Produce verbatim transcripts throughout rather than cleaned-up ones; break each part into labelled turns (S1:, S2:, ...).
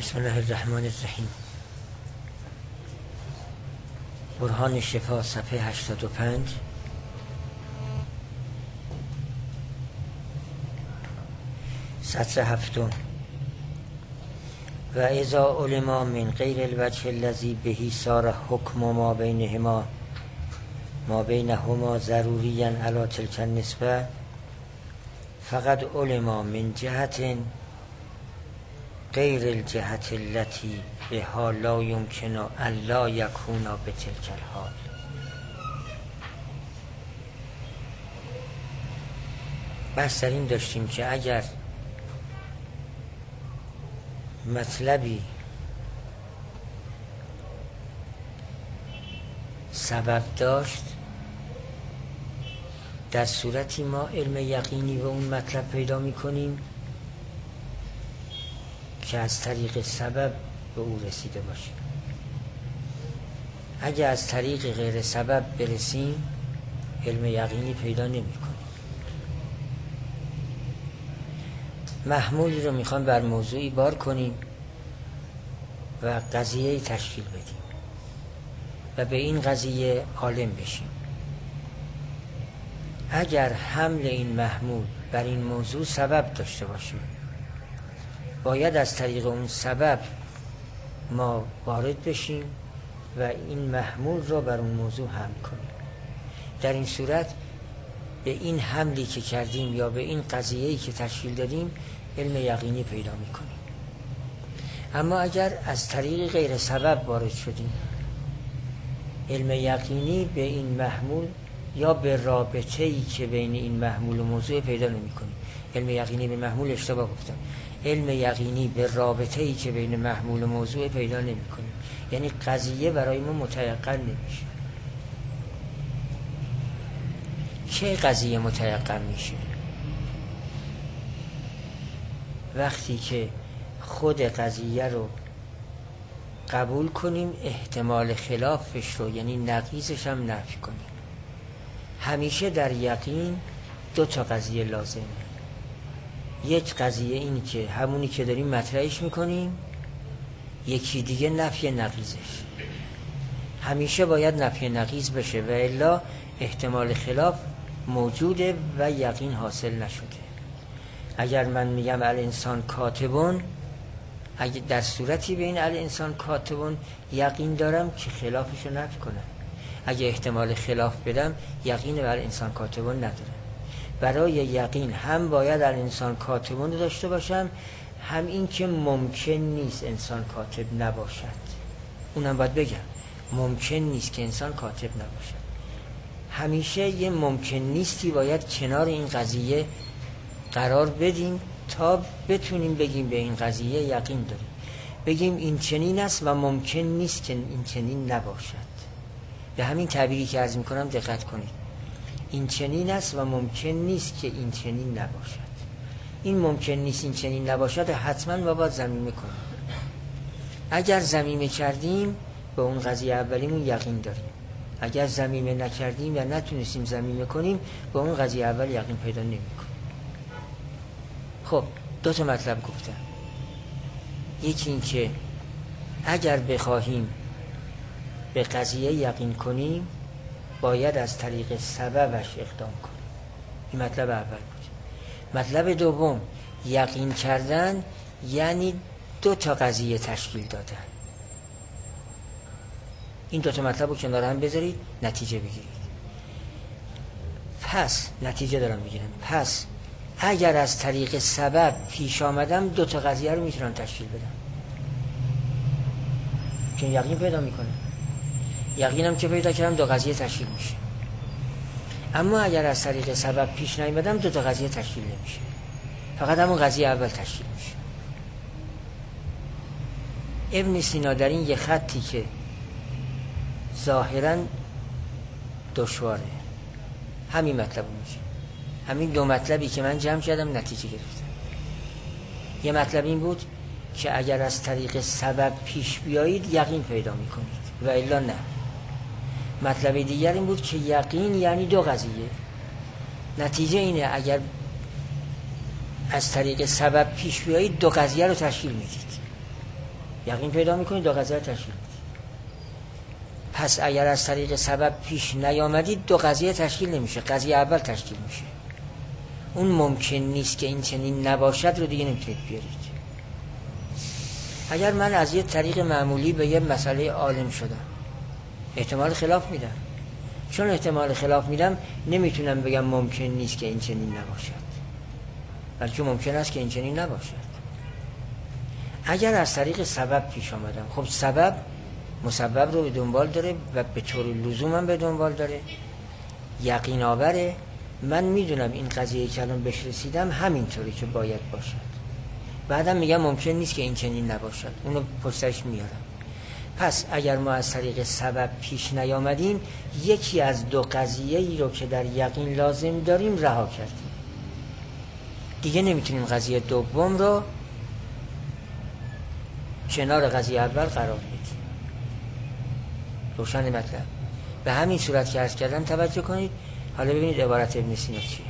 S1: بسم الله الرحمن الرحیم. برهان شفا صفحه هشتاد و پنج. سطر هفتم. و اذا علم من غیر الوجه الذی بهی صار حکم ما بینهما ما بینهما ضروریا علی تلک النسبه فقد علم من جهت غیر الجهت التي بها لا يمكن الا يكون بتلك الحال. بحث در این داشتیم که اگر مطلبی سبب داشت، در صورتی ما علم یقینی به اون مطلب پیدا می‌کنیم که از طریق سبب به او رسیده باشیم. اگه از طریق غیر سبب برسیم علم یقینی پیدا نمی‌کنیم. محمولی رو میخوام بر موضوعی بار کنیم و قضیه تشکیل بدیم و به این قضیه عالم بشیم. اگر حمل این محمول بر این موضوع سبب داشته باشیم، باید از طریق اون سبب ما وارد بشیم و این محمول را بر اون موضوع حمل کنیم. در این صورت به این حملی که کردیم یا به این قضیه‌ای که تشکیل دادیم علم یقینی پیدا می‌کنیم. اما اگر از طریق غیر سبب وارد شدیم، علم یقینی به این محمول یا به رابطه‌ای که بین این محمول و موضوع پیدا نمی‌کنیم. علم یقینی به محمول اشتباه گفتم. علم یقینی به رابطه‌ای که بین محمول و موضوع پیدا نمی‌کنیم. یعنی قضیه برای ما متیقن نمیشه. چه قضیه متیقن میشه؟ وقتی که خود قضیه رو قبول کنیم، احتمال خلافش رو یعنی نقیضش هم نفی کنیم. همیشه در یقین دو تا قضیه لازمه. یک قضیه این که همونی که داریم مطرحش میکنیم، یکی دیگه نفی نقیضش. همیشه باید نفی نقیض بشه و الا احتمال خلاف موجوده و یقین حاصل نشده. اگر من میگم الانسان کاتبون، اگر در صورتی به این الانسان کاتبون یقین دارم که خلافش رو نفی کنم. اگر احتمال خلاف بدم یقین بر انسان کاتبون ندارم. برای یقین هم باید الانسان کاتبون داشته باشم، هم این که ممکن نیست انسان کاتب نباشد. اونم باید بگم ممکن نیست که انسان کاتب نباشد. همیشه یه ممکن نیستی باید کنار این قضیه قرار بدیم تا بتونیم بگیم به این قضیه یقین داریم. بگیم این چنین است و ممکن نیست که این چنین نباشد. به همین تعبیری که عرض میکنم دقت کنید. این چنین است و ممکن نیست که این چنین نباشد. این ممکن نیست این چنین نباشد حتما ما باید ضمیمه کنیم. اگر ضمیمه کردیم به اون قضیه اولیمون یقین داریم. اگر ضمیمه نکردیم یا نتونستیم ضمیمه کنیم به اون قضیه اول یقین پیدا نمی‌کنیم. خب دو تا مطلب گفتم. یکی این که اگر بخواهیم به قضیه یقین کنیم باید از طریق سببش اقدام کنیم. این مطلب اول بود. مطلب دوم، یقین کردن یعنی دو تا قضیه تشکیل دادن. این دو تا مطلب رو کنار هم بذارید نتیجه بگیرید. پس نتیجه دارم میگیرم. پس اگر از طریق سبب پیش آمدم دو تا قضیه رو میتونم تشکیل بدم، چون یقین پیدا میکنم. یقینم که پیدا کردم دو قضیه تشکیل میشه. اما اگر از طریق سبب پیش نیامدم دو تا قضیه تشکیل نمیشه، فقط همون قضیه اول تشکیل میشه. ابن سینا در این یه خطی که ظاهراً دشواره همین مطلب میشه. همین دو مطلبی که من جمع کردم نتیجه گرفتم. یه مطلب این بود که اگر از طریق سبب پیش بیایید یقین پیدا میکنید و الا نه. مطلب دیگر این بود که یقین یعنی دو قضیه. نتیجه اینه اگر از طریق سبب پیش بیایید دو قضیه رو تشکیل میدید. یقین پیدا میکنید دو قضیه تشکیل میدید. پس اگر از طریق سبب پیش نیامدید دو قضیه تشکیل نمیشه، قضیه اول تشکیل میشه. اون ممکن نیست که این چنین نباشد رو دیگه نمیتونید بیارید. اگر من از یه طریق معمولی به یه مسئله عالم شدم، احتمال خلاف میدم. چون احتمال خلاف میدم نمیتونم بگم ممکن نیست که این چنین نباشد، بلکه ممکن است که این چنین نباشد. اگر از طریق سبب پیش آمدم، خب سبب مسبب رو به دنبال داره و به طور لزوم هم به دنبال داره، یقین آوره. من میدونم این قضیه که الان بهش رسیدم همینطوری که باید باشد، بعدم میگم ممکن نیست که این چنین نباشد، اونو پشتش میارم. پس اگر ما از طریق سبب پیش نیامدیم، یکی از دو قضیه ای رو که در یقین لازم داریم رها کردیم، دیگه نمیتونیم قضیه دوم رو کنار قضیه اول قرار بدیم. روشن مطلب؟ به همین صورت که عرض کردم توجه کنید. حالا ببینید عبارت ابن سینا چیه.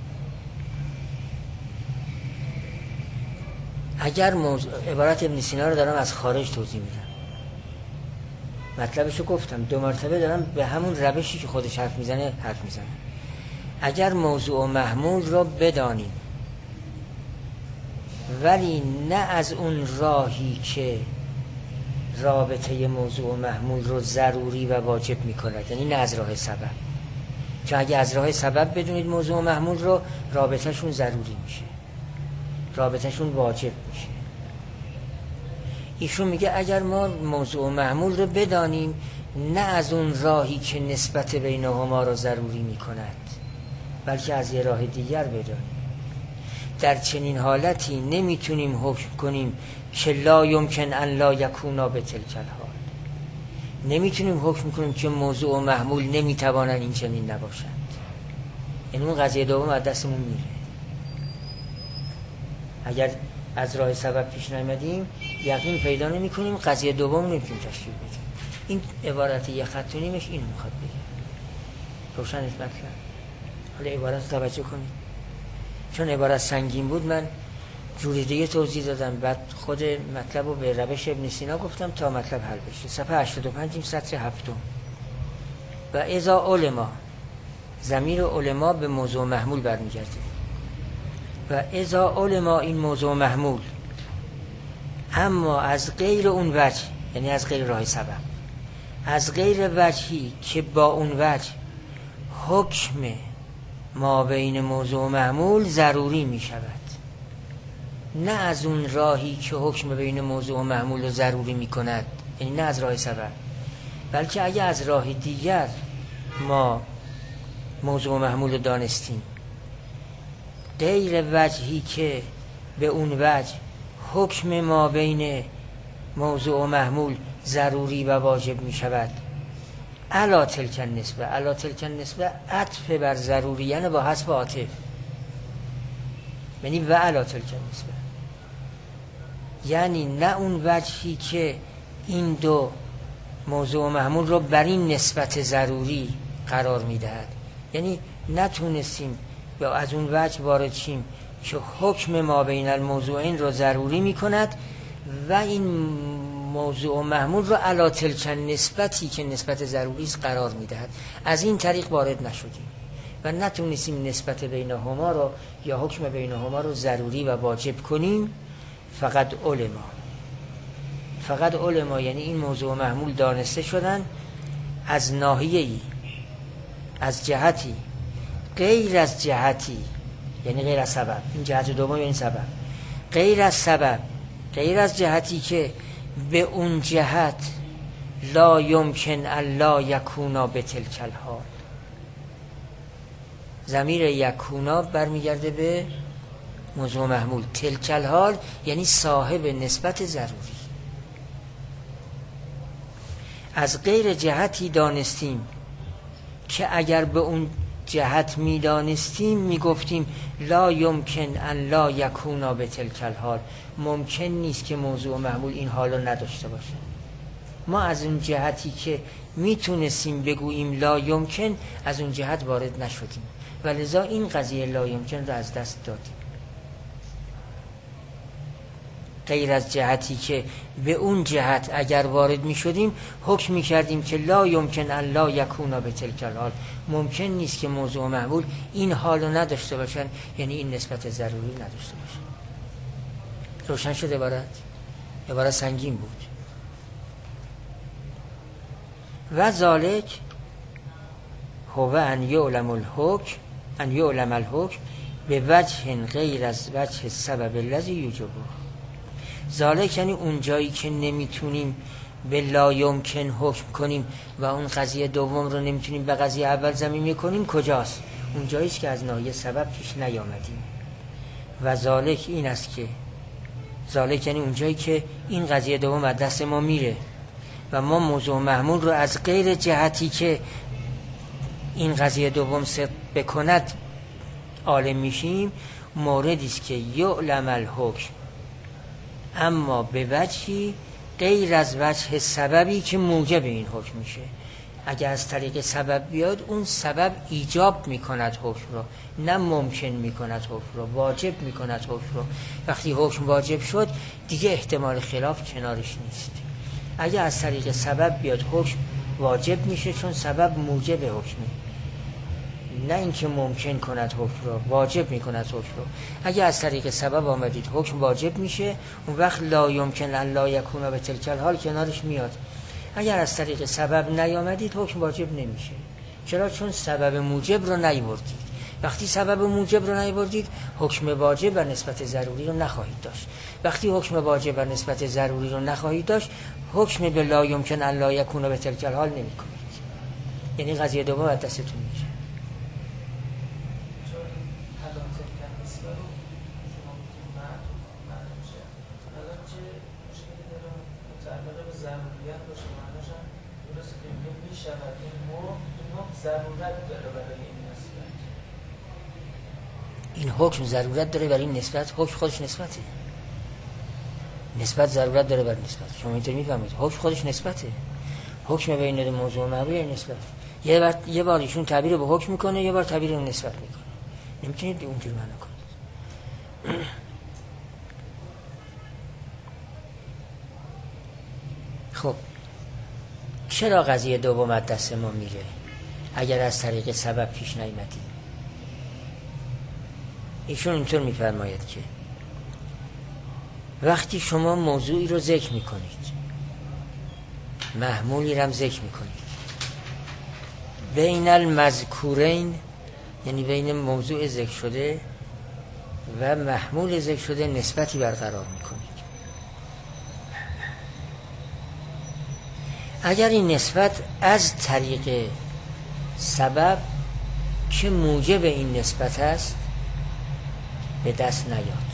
S1: اگر موضوع عبارت ابن سینا رو دارم از خارج توضیح میدم، مطلبشو گفتم، دو مرتبه دارم به همون روشی که خودش حرف میزنه حرف میزنه. اگر موضوع و محمول رو بدانیم ولی نه از اون راهی که رابطه موضوع و محمول رو ضروری و واجب میکند، یعنی نه از راه سبب، چون اگه از راه سبب بدونید موضوع و محمول رو، رابطهشون ضروری میشه، رابطهشون واجب میشه. ایشون میگه اگر ما موضوع و محمول رو بدانیم نه از اون راهی که نسبت بینهما رو ضروری میکند، بلکه از یه راه دیگر بدانیم، در چنین حالتی نمیتونیم حکم کنیم که لا یمکن ان لا یکونا به تلک الحال، نمیتونیم حکم کنیم که موضوع و محمول نمیتوانن این چنین نباشند. این اون قضیه دوم از دستمون میره. اگر از راه سبب پیش نیامدیم یقین پیدا نمی کنیم، قضیه دوم نمیتونیم تشکیل بدیم. این عبارت یه خط و نیمش اینو میخواد بگه. روشن است مطلب؟ حالا عبارت توجه کنید، چون عبارت سنگین بود من جوری دیگه توضیح دادم، بعد خود مطلب رو به روش ابن سینا گفتم تا مطلب حل بشه. صفحه هشتاد و پنج این سطر هفتم. و اذا علما، ضمیر علما به موضوع محمول برمیگرده، و اذا علما این موضوع محمول، اما از غیر اون وجه، یعنی از غیر راه سبب، از غیر وجهی که با اون وجه حکم ما بین موضوع و محمول ضروری می شود، نه از اون راهی که حکم بین موضوع و محمول رو ضروری می کند، یعنی نه از راه سبب، بلکه اگه از راه دیگر ما موضوع و محمول رو دانستیم، غیر وجهی که به اون وجه حکم ما بین موضوع و محمول ضروری و واجب می شود، علا تلک النسبه، علا تلک النسبه عطف بر ضروری، یعنی با حذف عاطف، یعنی و علا تلک النسبه، یعنی نه اون وجهی که این دو موضوع و محمول رو بر این نسبت ضروری قرار می دهد، یعنی نتونستیم یا از اون وجه وارد شیم که حکم ما بین الموضوعین رو ضروری می کند و این موضوع و محمول رو علی تلک نسبتی که نسبت ضروری است قرار می دهد. از این طریق وارد نشدیم و نتونستیم نسبت بینهما رو یا حکم بینهما رو ضروری و واجب کنیم. فقط علما، فقط علما یعنی این موضوع و محمول دانسته شدن از ناحیه‌ای، از جهتی، غیر از جهتی، یعنی غیر از سبب. این جهت دوم یعنی سبب، غیر از سبب، غیر از جهتی که به اون جهت لا یمکن الا یکونا به تلک الحال. ضمیر یکونا برمیگرده به موضوع محمول، تلک الحال یعنی صاحب نسبت ضروری. از غیر جهتی دانستیم که اگر به اون جهت می دانستیم می گفتیم لا یمکن ان لا یکونا به تلک الحال، ممکن نیست که موضوع محمول این حالو نداشته باشه. ما از اون جهتی که می تونستیم بگوییم لا یمکن، از اون جهت وارد نشدیم و لذا این قضیه لا یمکن رو از دست دادیم. غیر از جهتی که به اون جهت اگر وارد می شدیم حکم می کردیم که لا یمکن ان لا یکونا به تلک الحال، ممکن نیست که موضوع و محمول این حالو نداشته باشن، یعنی این نسبت ضروری نداشته باشن. روشن شد عبارت؟ عبارت سنگین بود. و ذالک هو ان یعلم الحکم ان یعلم الحکم به وجه غیر از وجه سبب الذی یوجبه. ذالک یعنی اون جایی که نمیتونیم به لا یمکن حکم کنیم و اون قضیه دوم رو نمیتونیم به قضیه اول ضمیمه کنیم کجاست؟ اون جایی است که از ناحیه سبب پیش نیامدیم. و ذالک این است که ذالک یعنی اون جایی که این قضیه دوم از دست ما میره و ما موضوع محمول رو از غیر جهتی که این قضیه دوم صدق بکند عالم میشیم، موردی است که یعلم الحکم اما به وجهی غیر از وجه سببی که موجب این حکم میشه. اگر از طریق سبب بیاد اون سبب ایجاب میکند حکم رو، نه ممکن میکند حکم رو، واجب میکند حکم رو. وقتی حکم واجب شد دیگه احتمال خلاف کنارش نیست. اگر از طریق سبب بیاد حکم واجب میشه چون سبب موجب حکمه، نه اینکه ممکن کند حکم رو، واجب میکند حکم رو. اگه از طریق سبب آمدید حکم واجب میشه، اون وقت لا یمکن ان لا یکون به تلک الحال کنارش میاد. اگر از طریق سبب نیامدید حکم واجب نمیشه. چرا؟ چون سبب موجب رو نیاوردید. وقتی سبب موجب رو نیاوردید حکم واجب و نسبت ضروری رو نخواهید داشت. وقتی حکم واجب و نسبت ضروری رو نخواهید داشت حکم به لا یمکن ان لا یکون به تلک الحال نمیکنید، یعنی قضیه دوم از دستتون میشه. این حکم ضرورت داره برای این نسبت، حکم خودش نسبته. نسبت ضرورت داره برای نسبت. شما اینطوری میفهمید حکم خودش نسبته. حکم بین موضوع و محمول نسبت. یه بار یه بار ایشون تعبیر به حکم میکنه، یه بار تعبیر رو نسبت میکنه. نمیتونید اونجوری معنا کنید. خب چرا قضیه دوم از دست ما میره اگر از طریق سبب پیش نیامدیم؟ ایشون اینطور میفرماید که وقتی شما موضوعی رو ذکر میکنید، محمولی رو هم ذکر میکنید، بین المذکورین یعنی بین موضوع ذکر شده و محمول ذکر شده نسبتی برقرار میکنید. اگر این نسبت از طریق سبب که موجب این نسبت است به دست نیاد،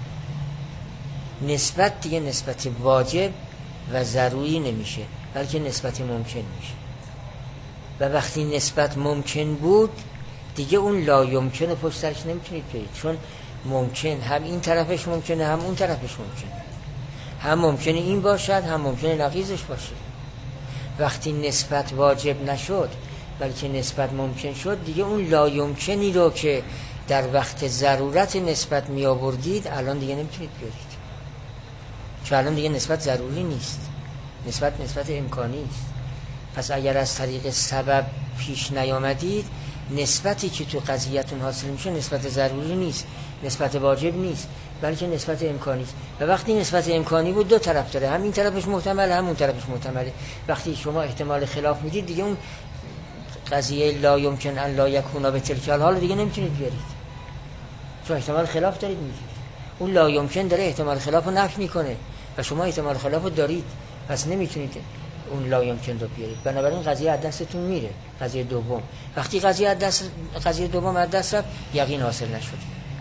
S1: نسبت دیگه نسبت واجب و ضروری نمیشه بلکه نسبت ممکن میشه. و وقتی نسبت ممکن بود دیگه اون لا یمکن پشت سرش نمیتونید بیایید، چون ممکن هم این طرفش ممکنه هم اون طرفش ممکنه، هم ممکنه این باشد هم ممکنه نقیضش باشه. وقتی نسبت واجب نشد بلکه نسبت ممکن شد دیگه اون لا یمکنی رو که در وقت ضرورت نسبت می آوردید الان دیگه نمیتونید بیارید، چون الان دیگه نسبت ضروری نیست، نسبت نسبت امکانی است. پس اگر از طریق سبب پیش نیامدید نسبتی که تو قضیهتون حاصل میشه نسبت ضروری نیست، نسبت واجب نیست بلکه نسبت امکانی است. و وقتی نسبت امکانی بود دو طرف داره، هم این طرفش محتمله هم اون طرفش محتمله. وقتی شما احتمال خلاف میدید دیگه اون قضیه لا یمکن ان لا یکون به تلک الحال دیگه نمیتونید بیارید، چون احتمال خلاف دارید میگید. اون لا یمکن داره احتمال خلاف رو نفی میکنه و شما احتمال خلاف رو دارید، پس نمیتونید اون لا یمکن رو بیارید. بنابراین قضیه از دستتون میره. قضیه دوم وقتی قضیه از دست قضیه دوم از دست رفت یقین حاصل نشد،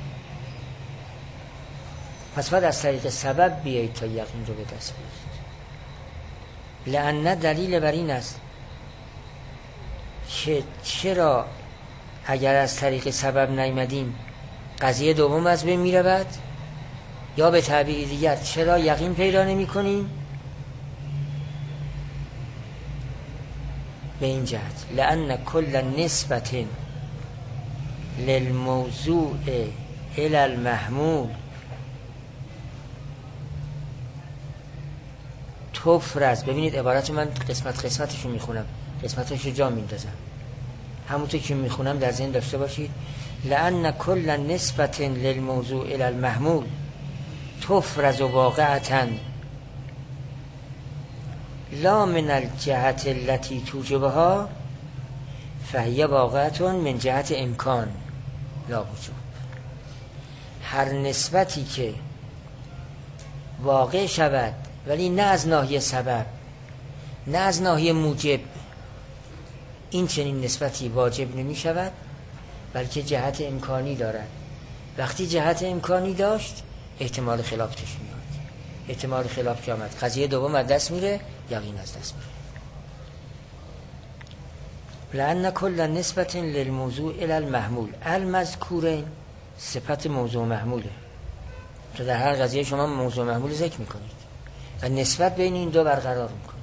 S1: پس باید از طریق سبب بیایید تا یقین رو به دست بیارید. لأن دلیل بر این است که چرا اگر از طریق سبب نیامدیم قضیه دوم از بین میرود، یا به تعبیر دیگر چرا یقین پیدا نمی کنیم؟ به این جهت لأن کل نسبت للموضوع الى المحمول تفرز. ببینید عبارت من قسمت قسمتشو میخونم، قسمتشو جا میندازم، همونطور که میخونم در ذهن داشته باشید. لأن كل نسبة للموضوع الى المحمول تفرز واقعة لا من الجهة التي توجبها فهي واقعة من جهت امکان لا وجوب. هر نسبتی که واقع شود ولی نه از ناحیه سبب، نه از ناحیه موجب، این چنین نسبتی واجب نمی شود بلکه جهت امکانی دارد. وقتی جهت امکانی داشت احتمال خلاف توش میاد. احتمال خلاف که آمد قضیه دوم از دست میره، یقین از دست میره. لأن كل نسبة للموضوع الى المحمول المذکورین، صفت موضوع محموله. تو در هر قضیه شما موضوع محمول ذکر میکنید و نسبت بین این دو برقرار میکنید.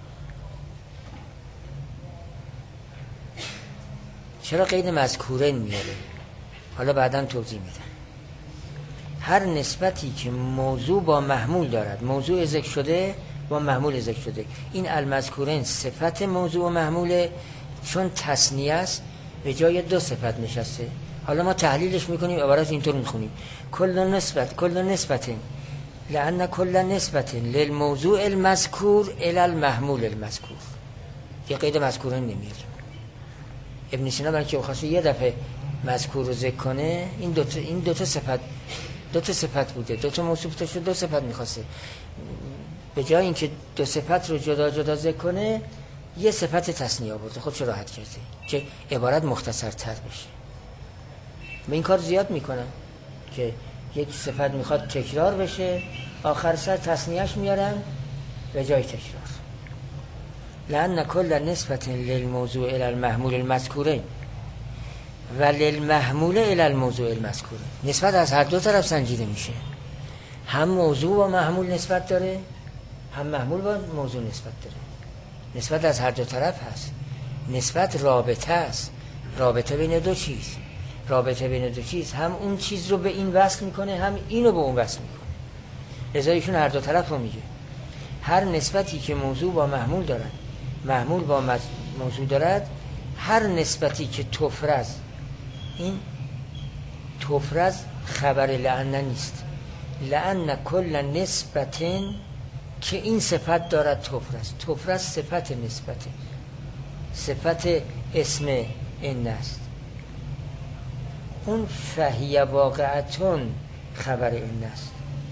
S1: چرا قید مذکورین میاره؟ حالا بعداً توضیح میدم. هر نسبتی که موضوع با محمول دارد، موضوع ذکر شده با محمول ذکر شده، این المذکورین صفت موضوع و محموله. چون تثنیه است به جای دو صفت نشسته. حالا ما تحلیلش میکنیم، عبارت اینطور میخونیم: کل نسبت کل نسبت لأن کل نسبت للموضوع المذکور الی المحمول المذکور. یه قید مذکورین نمیاد. ابن سینا برای که بخواسته یه دفعه مذکور رو ذکر کنه، این دو تا این دو تا صفت دو تا صفت بوده، دو تا موصوف داشته، دو صفت میخواسته. به جای اینکه دو صفت رو جدا جدا ذکر کنه، یه صفت تثنیه آورده، خودش راحت کرده که عبارت مختصرتر بشه. من این کار زیاد میکنم که یک صفت میخواد تکرار بشه، آخر سر تثنیهش میارم به جای تکرار. لأن كل نسبة للموضوع الى المحمول المذکوره و للمحمول الى الموضوع المذکوره، نسبت از هر دو طرف سنجیده میشه. هم موضوع با محمول نسبت داره، هم محمول با موضوع نسبت داره. نسبت از هر دو طرف هست. نسبت رابطه است، رابطه بین دو چیز. رابطه بین دو چیز هم اون چیز رو به این وصل میکنه، هم اینو به اون وصل میکنه. لذا ایشون هر دو طرف رو میگه. هر نسبتی که موضوع با محمول دارد، محمول با موضوع دارد، هر نسبتی که تفرز، این تفرز خبر لأن نیست. لأن کل نسبتن که این صفت دارد تفرز. تفرز صفت نسبته، صفت اسم این است. اون فهی واقعتون خبر این است.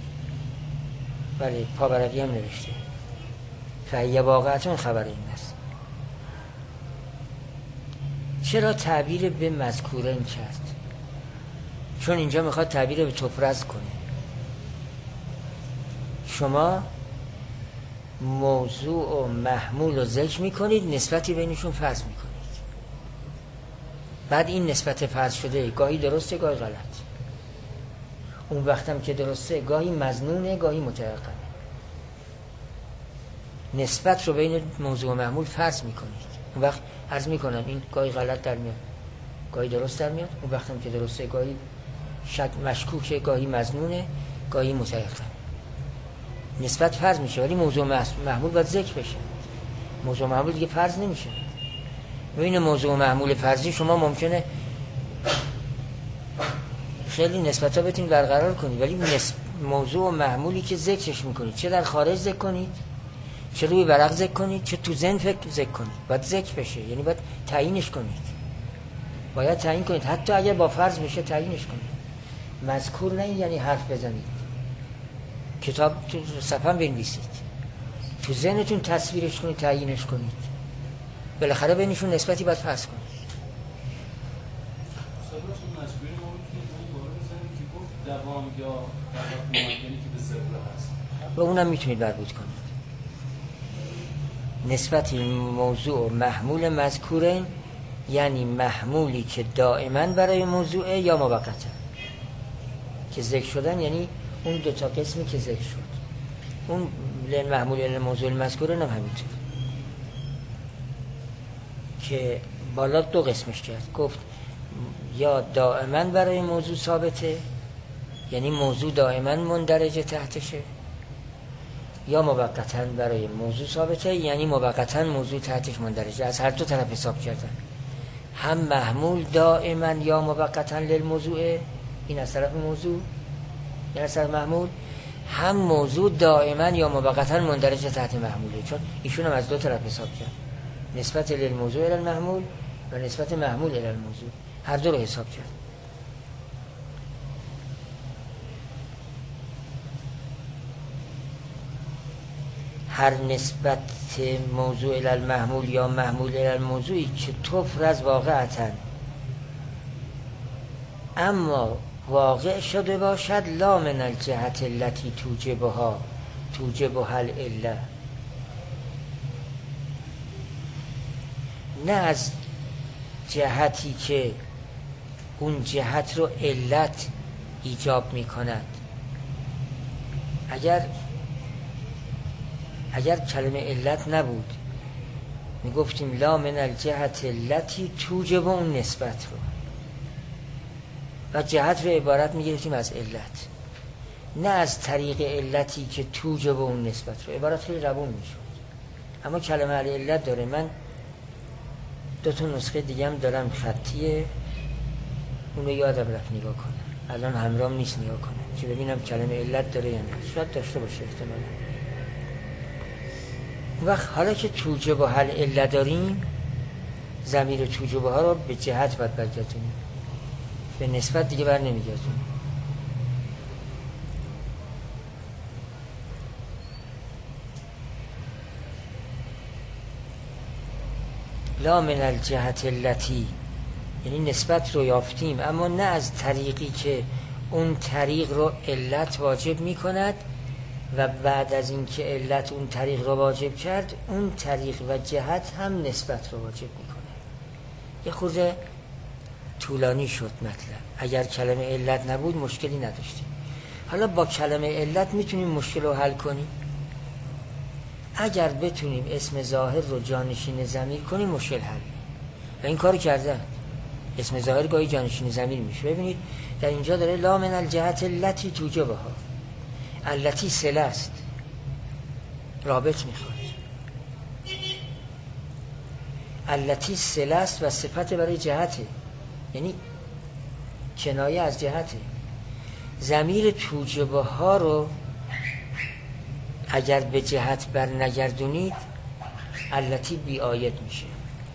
S1: بله، پاورقی هم نوشته فهی واقعتون خبر این است. چرا تعبیر به مذکورین کرد؟ چون اینجا میخواد تعبیر به تفرز کنه. شما موضوع و محمول رو ذکر میکنید، نسبتی بینشون فرض میکنید. بعد این نسبت فرض شده گاهی درسته گاهی غلط. اون وقتم که درسته گاهی مظنونه گاهی متيقنه. نسبت رو بین موضوع و محمول فرض میکنید. اون وقت عرض میکنم این گاهی غلط در میاد گاهی درست در میاد. اون وقتم که درسته گاهی شک مشکوکه گاهی مظنونه گاهی متيقنه. نسبت فرض میشه ولی موضوع محمول باید ذکر بشه. موضوع محمول دیگه فرض نمیشه. بین موضوع محمول فرضی شما ممکنه خیلی نسبت ها بتونید برقرار کنید، ولی نسب... موضوع محمولی که ذکرش میکنید، چه در خارج ذکر کنید، چه روی ورق ذکر کنید، چه تو ذهن فکر ذکر کنید، باید ذکر بشه. یعنی باید تعیینش کنید، باید تعیین کنید. حتی اگر با فرض بشه تعیینش کنید. مذکور نه یعنی حرف بزنید، کتاب تو صفحه بنویسید، تو ذهنتون تصویرش کنید، تعیینش کنید. بالاخره بینشون نسبتی باید فرض کنید.
S2: دوام یا معینی که به ضرر هست
S1: و اونم میتونید مربوط کنید. نسبتی موضوع و محمول مذکورین یعنی محمولی که دائما برای موضوعه یا موقتا که ذکر شدن، یعنی اون دو تا قسمی که ذکر شد. اون محمول یعنی موضوع مذکورین هم همینطور که بالا دو قسمش کرد. گفت یا دائما برای موضوع ثابته، یعنی موضوع دائما مندرجه تحتشه، یا موقتاً برای موضوع ثابته، یعنی موقتاً موضوع تحتش مندرجه. از هر دو طرف حساب کردن، هم محمول دائما یا موقتاً للموضوع، این از طرف موضوع یا از طرف محمول، هم موضوع دائما یا موقتاً مندرجه تحت محموله، چون ایشون هم از دو طرف حساب کرد، نسبت للموضوع الی المحمول و نسبت محمول الی الموضوع، هر دو رو حساب کرد. هر نسبت موضوع الی المحمول یا محمول الی الموضوعی که تفرض واقعتاً اما واقع شده باشد، لا من الجهت التي توجبها توجبها العله، نه از جهتی که اون جهت رو علت ایجاب می کند. اگر اگر کلمه علت نبود می گفتیم لا من الجهت التي توجب اون نسبت رو، و جهت رو عبارت می گرفتیم از علت، نه از طریق علتی که توجب اون نسبت رو. عبارت خیلی روون می شود، اما کلمه علت داره. من دو تا نسخه دیگه هم دارم خطیه، اون رو یادم رفت نگاه کنم، الان همراهم نیست نگاه کنم که ببینم کلمه علت داره یا نه. شاید داشته باشه احتمالا. وقت حالا که توجب و حل علت داریم، ضمیر توجب ها رو به جهت باید برگردونیم، به نسبت دیگه بر نمیگردونیم. لا من الجهت التي، یعنی نسبت رو یافتیم اما نه از طریقی که اون طریق رو علت واجب می کند و بعد از این که علت اون طریق رو واجب کرد، اون طریق و جهت هم نسبت رو واجب می کنه. یه خورده طولانی شد مطلب. اگر کلمه علت نبود مشکلی نداشتیم. حالا با کلمه علت میتونیم مشکل رو حل کنیم. اگر بتونیم اسم ظاهر رو جانشین ضمیر کنیم مشکل حل، و این کارو کردن. اسم ظاهر گاهی جانشین ضمیر میشه. ببینید در اینجا داره لا من الجهت التي توجبها، التي صله است، رابط میخواد. التي صله است و صفت برای جهته، یعنی کنایه از جهته. ضمیر توجبها رو اگر به جهت بر نگردونید التی بی آید میشه،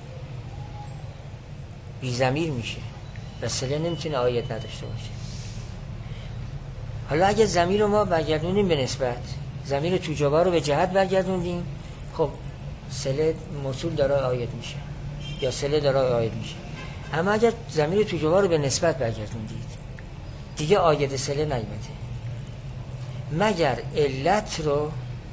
S1: بی ضمیر میشه و صله نمیتونه آید نداشته باشه. حالا اگه ضمیر رو ما برگردونیم به نسبت، ضمیر توجبها رو به جهت برگردوندیم، خب صله موصول داره آید میشه یا صله داره آید میشه. اما اگر ضمیر توجبها رو به نسبت برگردوندید دیگه آید صله نیامده، مگر علت رو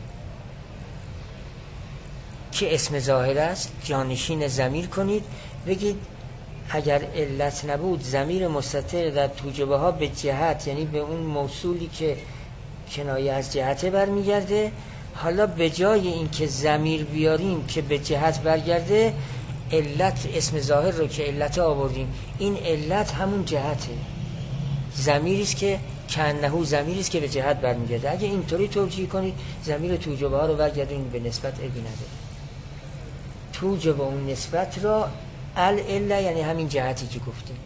S1: که اسم ظاهر است جانشین ضمیر کنید، بگید اگر علت نبود ضمیر مستتر در توجبه ها به جهت، یعنی به اون موصولی که کنایه از جهته برمیگرده، حالا به جای این که ضمیر بیاریم که به جهت برگرده، علت اسم ظاهر رو که علت آوردیم، این علت همون جهته، ضمیری است که کنهو ضمیری است که به جهت برمیگرده. اگه اینطوری توجیه کنید ضمیر توجبه ها رو برگردونید به نسبت، ابی نداره. توجب اون نسبت را العله، یعنی همین جهتی که گفتیم.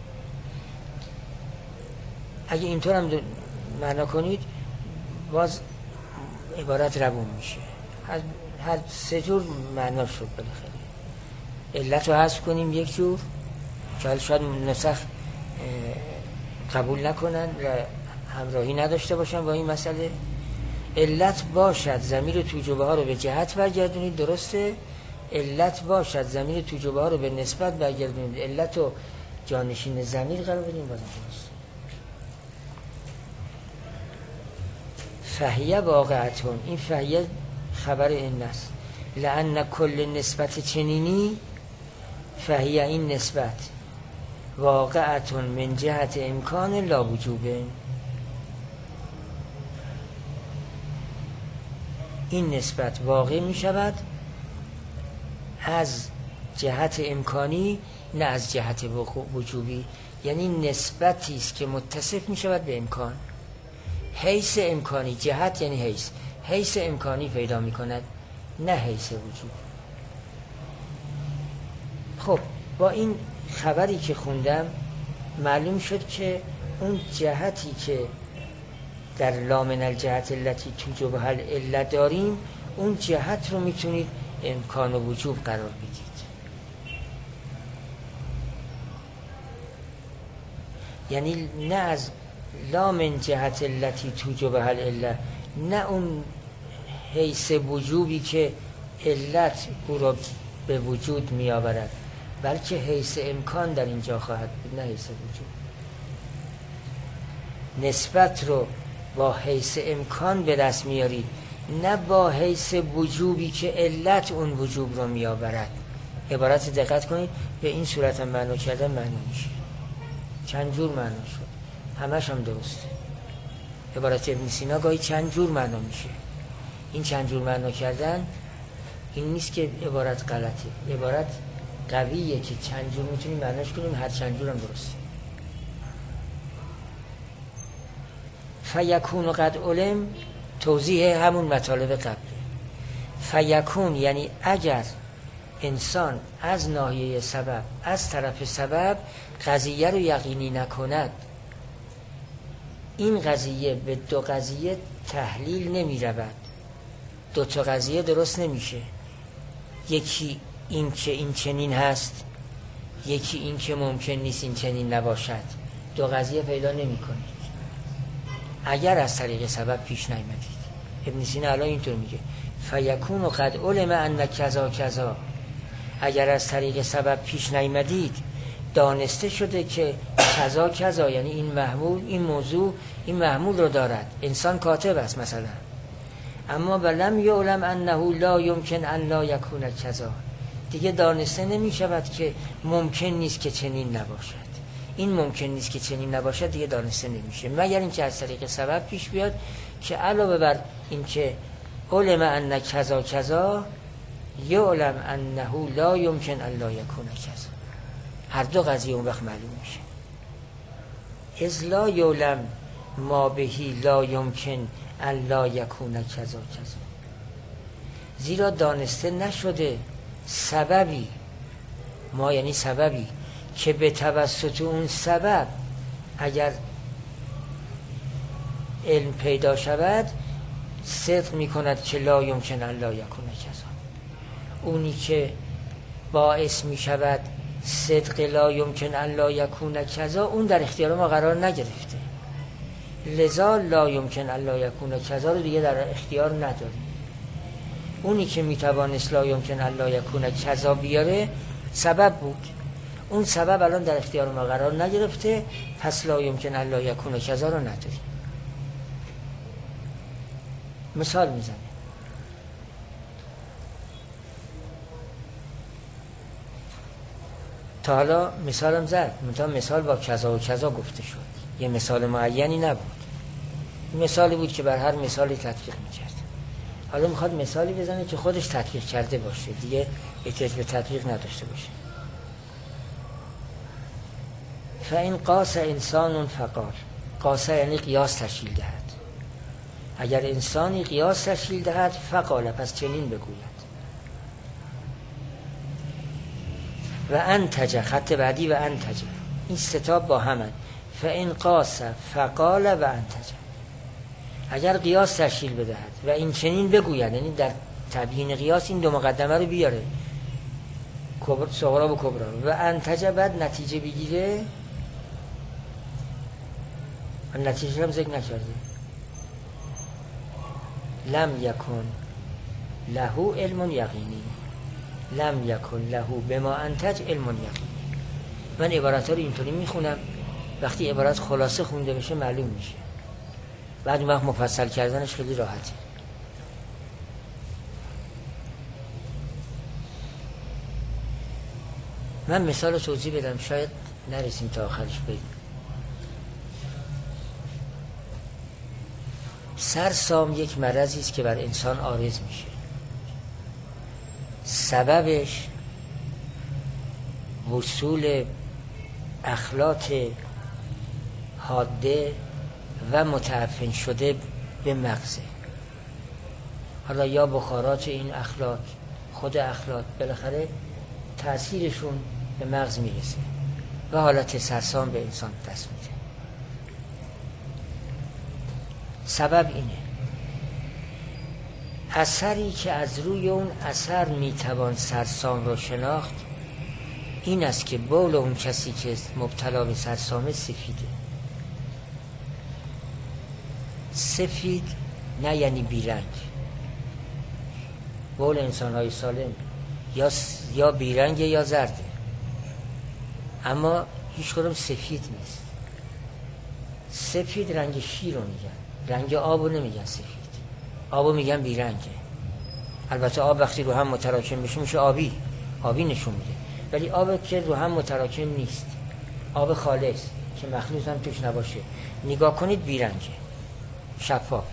S1: اگه اینطور هم معنا کنید باز عبارت روون میشه. هر, هر سه جور معنا شد بالاخره. علت رو حذف کنیم یک جور که حالا شاید نسخ قبول نکنن و همراهی نداشته باشن با این مسئله. علت باشد ضمیر توجبه ها رو به جهت برگردونید، درسته. علت باشد ضمیر توجبه ها رو به نسبت برگردونید، علت رو جانشین ضمیر قرار بدیم، بازم درست. فهیه واقعتون، این فهیه خبر این است. لأن کل نسبت چنینی، فهیه این نسبت واقعتون من جهت امکان لا وجوبه، این نسبت واقع می شود از جهت امکانی نه از جهت وجوبی، یعنی نسبتی است که متصف می شود به امکان. حیث امکانی، جهت یعنی حیث، حیث امکانی پیدا می کند، نه حیث وجود. خب با این خبری که خوندم معلوم شد که اون جهتی که در لا من الجهت التي توجب العله داریم، اون جهت رو میتونید امکان و وجوب قرار بدید. یعنی نه از لا من جهت التي توجب العله، نه اون حیث وجوبی که علت او را به وجود می آورد، بلکه حیث امکان در اینجا خواهد بود، نه حیث وجود. نسبت رو با حیث امکان به دست میارید، نه با حیث وجوبی که علت اون وجوب رو می آورد. عبارت دقت کنید، به این صورت هم معنا کردن معنا میشه. چند جور معنا شد، همش هم درسته. عبارت ابن سینا گاهی چند جور معنا میشه. این چند جور معنا کردن این نیست که عبارت غلطه، عبارت قویه که چند جور میتونیم معناش کنیم، هر چند جور هم درسته. فیکون قد علم توضیح همون مطالب قبله. فیکون یعنی اگر انسان از ناحیه سبب، از طرف سبب قضیه رو یقینی نکند، این قضیه به دو قضیه تحلیل نمی رود، دو تا قضیه درست نمیشه. یکی این که این چنین هست، یکی این که ممکن نیست این چنین نباشد. دو قضیه پیدا نمی کنید اگر از طریق سبب پیش نیامدید. ابن سینا الان اینطور میگه فیکون قد علم ان کذا کذا، اگر از طریق سبب پیش نیامدید دانسته شده که کذا کذا، یعنی این محمول، این موضوع این محمول رو دارد. انسان کاتب است مثلا، اما ولم یعلم انه لا یمکن ان لا یکون کذا، دیگه دانسته نمی شود که ممکن نیست که چنین نباشد. این ممکن نیست که چنین نباشد دیگه دانسته نمیشه، مگر اینکه از طریق سبب پیش بیاد که علاوه بر این که علم ان کذا کذا یعلم انه لا یمکن ان لا یکون کذا. هر دو قضیه اون وقت معلوم میشه. از لا یعلم ما بهی لا یمکن ان لا یکون کذا کذا، زیرا دانسته نشده سببی، ما یعنی سببی که به توسط اون سبب اگر علم پیدا شود صدق می کند که لا یمکن ان لا یکون کذا. اونی که باعث می شود صدق لا یمکن ان لا یکون کذا، اون در اختیار ما قرار نگرفته، لذا لا یمکن ان لا یکون کذا رو دیگه در اختیار نداریم. اونی که می توانست لا یمکن ان لا یکون کذا بیاره سبب بود، اون سبب الان در اختیار ما قرار نگرفته، پس لا یمکن ان لا یکون کذا رو نداریم. مثال میزنه، تا حالا مثالم زد، منتها مثال با کذا و کذا گفته شد، یه مثال معینی نبود، مثالی بود که بر هر مثالی تطبیق میکرد. حالا میخواد مثالی بزنه که خودش تطبیق کرده باشه، دیگه احتیاج به تطبیق نداشته باشه. فإن قاس انسان فقال، قاس یعنی قیاس تشکیل دهد، اگر انسانی قیاس تشکیل دهد فقال، پس چنین بگوید. و انتج، خط بعدی و انتج، این ستاب با همن. فإن قاس فقال و انتج، اگر قیاس تشکیل بدهد و این چنین بگوید، یعنی در تبیین قیاس این دو مقدمه رو بیاره، صغرا و کبرا، و انتج بعد نتیجه بگیره. نتیجه هم ذکر نکرده. لم یکن له علم یقینی، لم یکن له بما انتج علم یقینی. من عبارت ها رو اینطوری میخونم، وقتی عبارت خلاصه خونده بشه معلوم میشه، بعد وقت مفصل کردنش خیلی راحته. من مثال رو توضیح بدم، شاید نرسیم تا آخرش بگیم. سرسام یک مرضی است که بر انسان عارض میشه، سببش وصول اخلاط حاده و متعفن شده به مغزه. حالا یا بخارات این اخلاق، خود اخلاق بالاخره تأثیرشون به مغز میرسه و حالت سرسام به انسان دست میده. سبب اینه، اثری که از روی اون اثر میتوان سرسام رو شناخت این است که بول اون کسی که مبتلا به سرسامه سفیده. سفید نه یعنی بیرنگ. بول انسان‌های سالم یا یا بیرنگه یا زرده، اما هیچ کدوم سفید نیست. سفید رنگ شیر رو میگن، رنگ آب رو نمیگن سفید. آب رو میگن بیرنگه. البته آب وقتی رو هم متراکم بشه میشه آبی، آبی نشون میده، ولی آب که رو هم متراکم نیست، آب خالص که مخلوط هم توش نباشه، نگاه کنید بیرنگه، شفافه.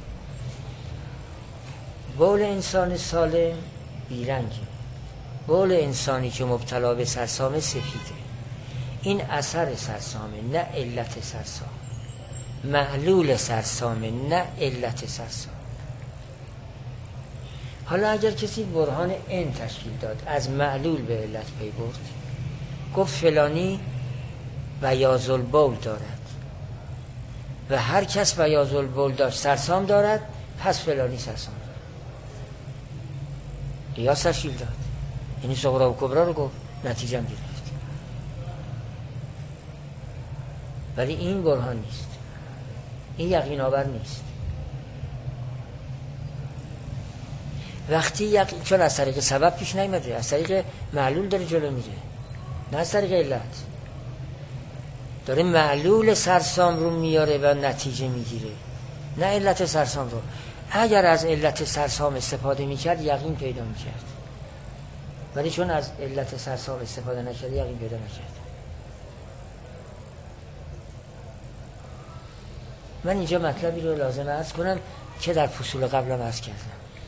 S1: بول انسان سالم بیرنگه، بول انسانی که مبتلا به سرسامه سفیده. این اثر سرسامه نه علت سرسام، معلول سرسامه نه علت سرسام. حالا اگر کسی برهان ان تشکیل داد، از معلول به علت پی برد، گفت فلانی بیاض البول دارد و هر کس بیاض البول داشت سرسام دارد، پس فلانی سرسام دارد. قیاس تشکیل داد، یعنی صغرا و کبرا رو گفت، نتیجه هم گرفت. ولی این برهان نیست، این یقین آور نیست. وقتی یقین، چون از طریق سبب پیش نیامده، از طریق معلول داره جلو میره، نه از طریق علت. داره معلول سرسام رو میاره و نتیجه میگیره، نه علت سرسام رو. اگر از علت سرسام استفاده میکرد یقین پیدا میکرد، ولی چون از علت سرسام استفاده نکرد یقین پیدا نکرد. من اینجا مطلبی رو لازم عرض کنم که در فصول قبلم عرض کردم،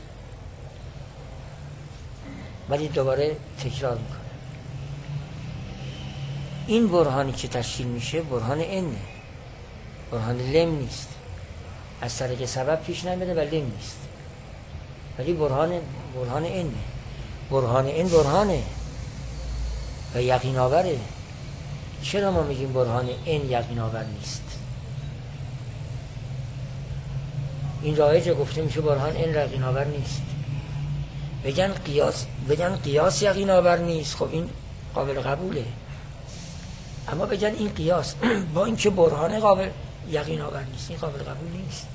S1: ولی دوباره تکرار میکنم. این برهانی که تشکیل میشه برهان انه، برهان لم نیست. از طریق سبب پیش نمیده و لم نیست، ولی برهان برهان انه. برهان ان برهانه و یقین آوره. چرا ما میگیم برهان ان یقین آور نیست؟ این رایجه گفته میشه برهان ان یقین آور نیست. بگن قیاس، بگن قیاس یقین آور نیست، خب این قابل قبوله. اما بگن این قیاس با اینکه برهان قابل یقین آور نیست، این قابل قبول نیست.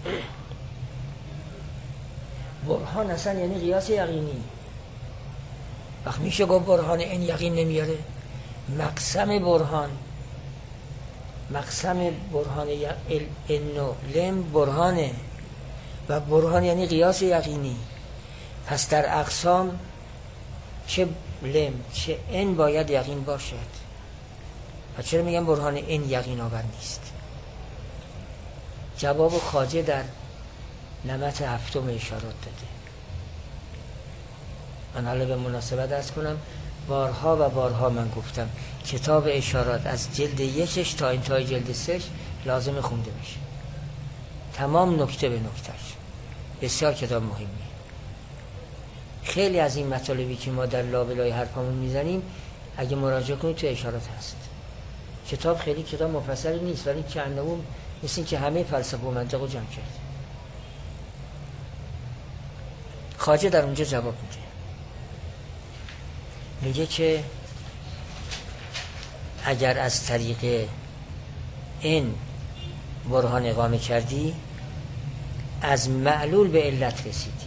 S1: برهان اصلا یعنی قیاس یقینی. وقت میشه گفت برهان این یقین نمیاره. مقسم برهان، مقسم برهان انو لم برهانه و برهان یعنی قیاس یقینی. پس در اقسام چه لم چه ان باید یقین باشد. و چرا میگم برهان این یقین آور نیست؟ جواب خواجه در نمط هفتم اشارات داده. من حالا به مناسبت عرض کنم، بارها و بارها من گفتم کتاب اشارات از جلد یکش تا انتهای جلد سهش لازم خونده میشه، تمام نکته به نکتهش. بسیار کتاب مهمیه. خیلی از این مطالبی که ما در لابلای حرفامون میزنیم اگه مراجعه کنید تو اشارات هست. کتاب خیلی کتاب مفصلی نیست، ولی که اندامون مثل این که همه فلسفه و منطق رو جمع کرد. خواجه در اونجا جواب میده، میگه که اگر از طریق این برهان اقامه کردی از معلول به علت رسیدی.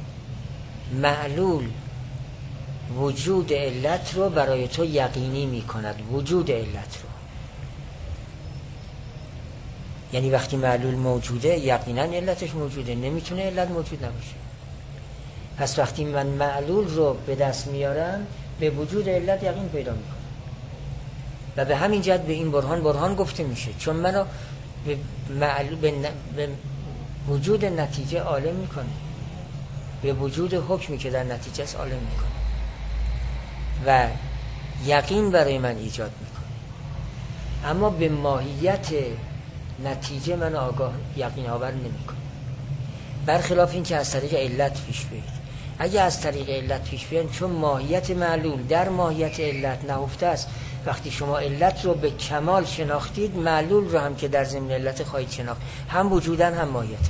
S1: معلول وجود علت رو برای تو یقینی میکند، وجود علت رو. یعنی وقتی معلول موجوده یقینا علتش موجوده، نمیتونه علت موجود نباشه. پس وقتی من معلول رو به دست میارم به وجود علت یقین پیدا میکنم و به همین جهت به این برهان برهان گفته میشه، چون منو به, معلول به, ن... به وجود نتیجه عالم میکنه، به وجود حکمی که در نتیجه است عالم میکنه و یقین برای من ایجاد میکنه. اما به ماهیت نتیجه من آگاه یقین آور نمیکنه. برخلاف این که از طریق علت پیش بیاید. اگه از طریق علت پیش بیاین، چون ماهیت معلول در ماهیت علت نهفته است، وقتی شما علت رو به کمال شناختید، معلول رو هم که در ضمن علت خواهید شناخت، هم وجودن هم ماهیتن.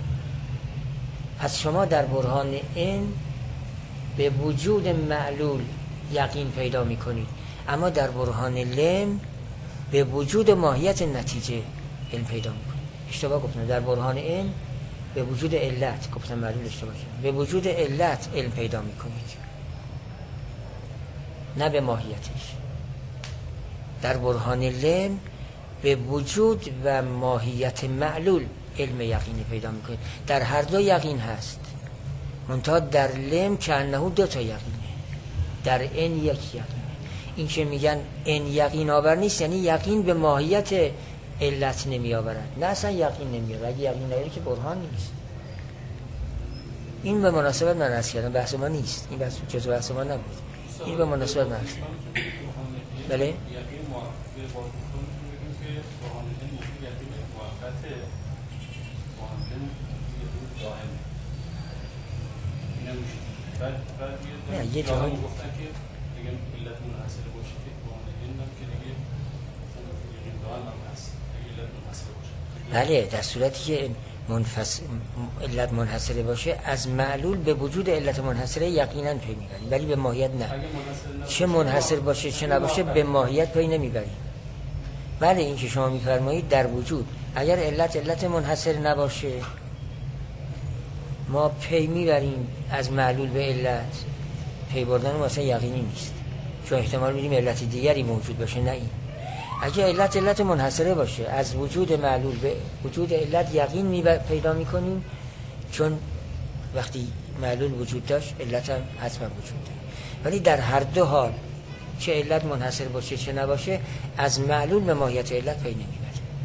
S1: پس شما در برهان این به وجود معلول یقین پیدا میکنید، اما در برهان لم به وجود ماهیت نتیجه علم پیدا میکنید. اشتباه گفتم، در برهان این به وجود علت، گفتم معلول اشتباه کردم، به وجود علت علم پیدا میکنید، نه به ماهیتش. در برهان لم به وجود و ماهیت معلول علم یقینی پیدا میکنید. در هر دو یقین هست، منتها در لم که انه دو تا یقینه، در این یک یقینه. این که میگن این یقین آور نیست، یعنی یقین به ماهیت علت نمی آورد، نه اصلا یقین نمی آورد. اگه یقین نمیاره که برهان نیست. این به مناسبت من عرض کردم، بحث ما نیست، این بحث جزو بحث ما نبود، این به مناسبت من عرض کردم. بله؟ نه یه جایی
S2: گفتن که دیگه علت منحصر باشه که واقعا که دیگه یقین دائم هم هست، علت منحصر باشه.
S1: بله، در صورتی که منفصل علت منحصره باشه، از معلول به وجود علت منحصره یقینا پی میبریم، ولی به ماهیت نه. چه منحصر باشه چه نباشه به ماهیت پی نمیبریم. بله، این که شما میفرمایید در وجود، اگر علت علت منحصر نباشه ما پی میبریم از معلول به علت، پی بردن واسه یقینی نیست، چون احتمال میدیم علت دیگری موجود باشه، نه این. اگه علت علت منحصره باشه، از وجود معلول به وجود علت یقین می پیدا میکنیم، چون وقتی معلول وجود داشت علت هم حتما وجود داره. ولی در هر دو حال، چه علت منحصر باشه چه نباشه، از معلول به ماهیت علت پی نمیبریم.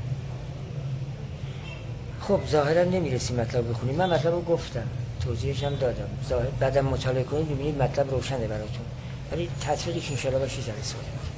S1: خب ظاهرا نمیرسیم مطلب بخونیم، من مطلب رو گفتم، توضیحش هم دادم، ظاهر بعدم مطالعه کنید ببینید مطلب روشنه براتون، ولی تطبیقش انشاءالله باشه جلسه.